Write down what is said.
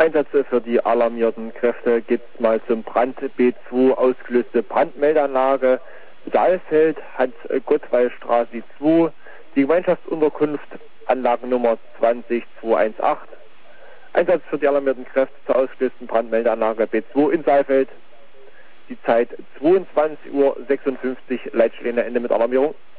Einsätze für die alarmierten Kräfte gibt mal zum Brand B2 ausgelöste Brandmeldeanlage Saalfeld, Hans-Gottweil-Straße 2, die Gemeinschaftsunterkunft Anlagennummer 20218. Einsatz für die alarmierten Kräfte zur ausgelösten Brandmeldeanlage B2 in Saalfeld. Die Zeit 22:56 Uhr, Leitstelle Ende mit Alarmierung.